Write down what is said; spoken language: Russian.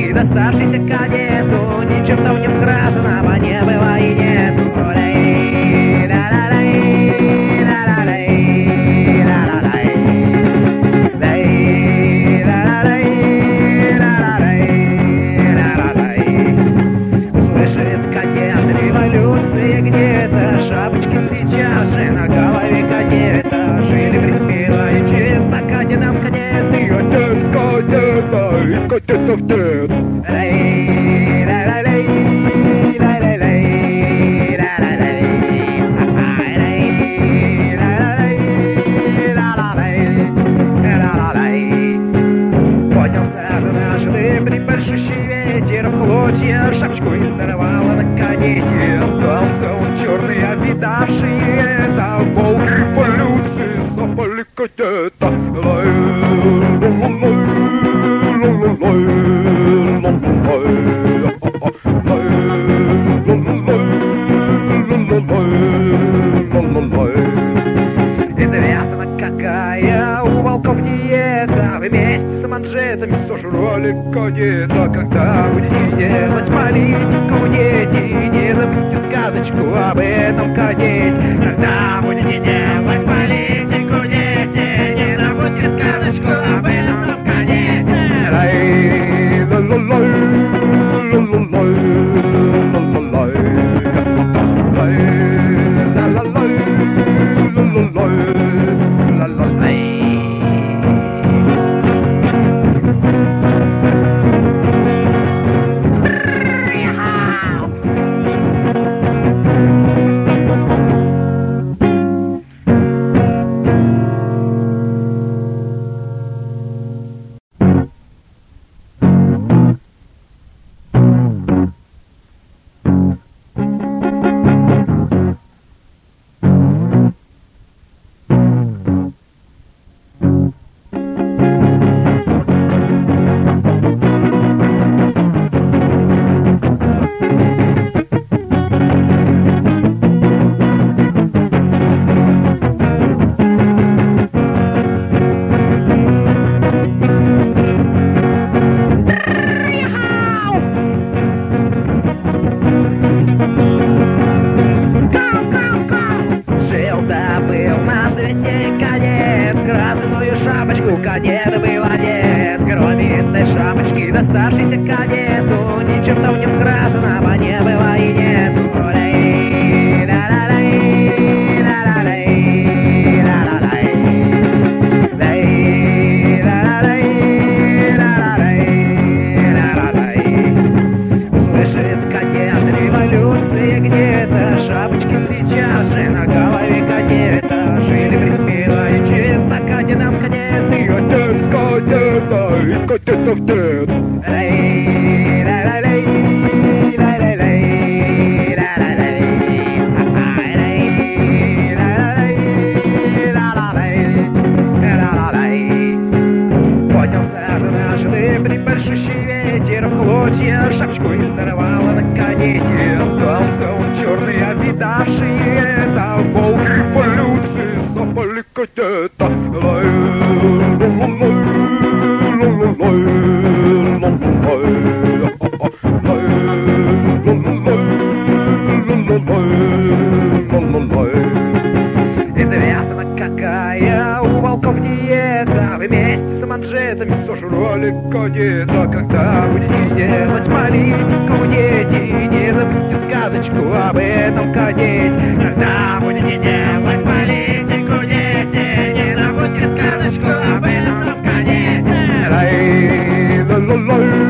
шапочки, доставшейся кадету. Ни черта в нем красного не было и нету. Слышит кадет революции где-то, шапочки сейчас же на голове кадета. Жили припеваючи за кадетом кадеты, и отец кадета, и кадетов дед. Шапочку и сорвала на кадете. Остался он черный, обидавший это. Волк революции запали кадета. Известно, какая у волков диета. Вместе с манжетами сожрали кадета. Когда будете делать политику, дети, не забудьте сказочку об этом кадете. Когда будете делать политику, дети, не забудьте сказочку об этом кадете. Кадет был одет, кроме этой шапочки, доставшейся кадету. Ни черта в нем красного не было и нету. Слышит кадет революции где-то, шапочки сейчас же на голове кадета. Жили припеваючи за кадетом кадеты, и отец кадета, и кадетов дед. Поднялся однажды прибольшущий ветер в клочья, шапочку и сорвала на кадете. Остался он черный, обидавший это. Волк революции запали кадета. Известно, какая у волков диета. Вместе с манжетами сожрали кадета. Когда будете делать политику, дети, не забудьте сказочку об этом кадете. Когда будете делать политику, дети, не забудьте сказочку об этом кадете.